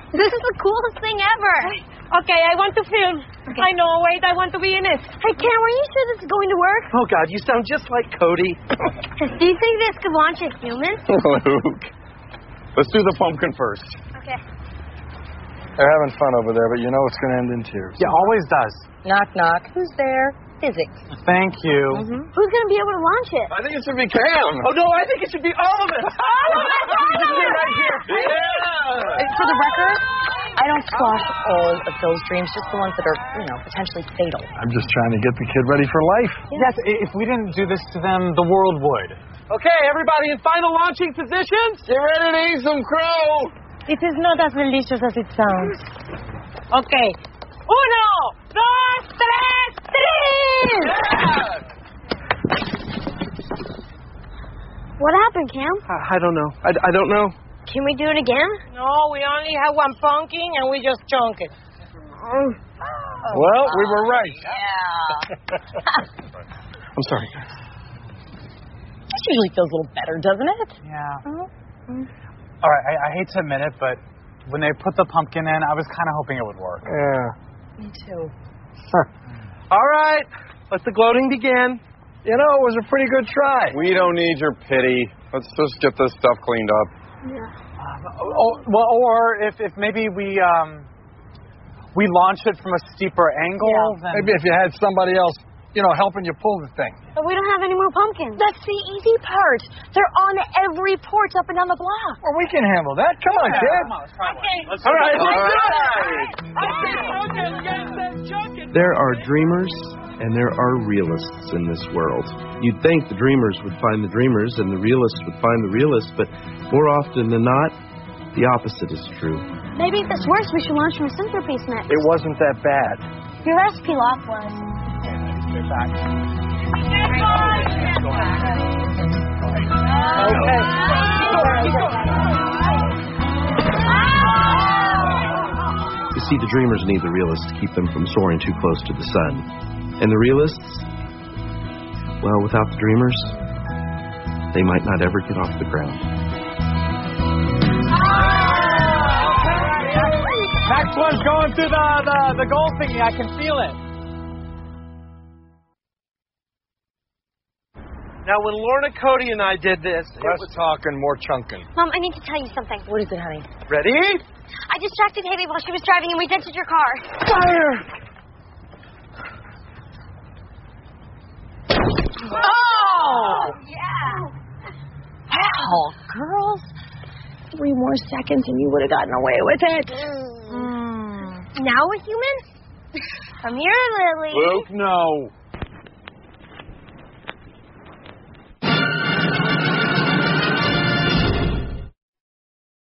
This is the coolest thing ever. Okay, I want to film. Okay. I know, wait, I want to be in it. Hey, Cam, are you sure this is going to work? Oh, God, you sound just like Cody. Do you think this could launch a human? Luke, let's do the pumpkin first. Okay. They're having fun over there, but you know it's going to end in tears. Yeah, always does. Knock, knock. Who's there? Physics. Thank you. Who's going to be able to launch it? I think it should be Cam. Oh, no, I think it should be all of us. Right here. Yeah. For the record, I don't squash all of those dreams, just the ones that are, potentially fatal. I'm just trying to get the kid ready for life. Yes, if we didn't do this to them, the world would. Okay, everybody in final launching positions? Get ready to eat some crow. It is not as delicious as it sounds. Okay. Uno, dos, tres, tres! What happened, Cam? I don't know. I don't know. Can we do it again? No, we only have one pumpkin and we just chunk it. Well, we were right. Yeah. I'm sorry, guys. This usually feels a little better, doesn't it? Yeah. All right, I hate to admit it, but when they put the pumpkin in, I was kind of hoping it would work. Yeah. Me too. All right, let the gloating begin. You know, it was a pretty good try. We don't need your pity. Let's just get this stuff cleaned up. Or if maybe we launch it from a steeper angle, then... Maybe if you had somebody else, helping you pull the thing. But we don't have any more pumpkins. That's the easy part. They're on every porch up and down the block. Well, we can handle that. Come on, kid. Come on, let's try one. There are dreamers and there are realists in this world. You'd think the dreamers would find the dreamers and the realists would find the realists, but more often than not, the opposite is true. Maybe if this works, we should launch from a centerpiece next. It wasn't that bad. Your recipe loft was. Get back. You see, the dreamers need the realists to keep them from soaring too close to the sun. And the realists, well, without the dreamers, they might not ever get off the ground. Next one's going through the goal thingy. I can feel it. Now, when Lorna, Cody, and I did this, Less talking, more chunking. Mom, I need to tell you something. What is it, honey? Ready? I distracted Haley while she was driving and we dented your car. Fire! Oh! Yeah. Wow, girls. 3 more seconds and you would have gotten away with it. Now we're human? Come here, Lily. Luke, no.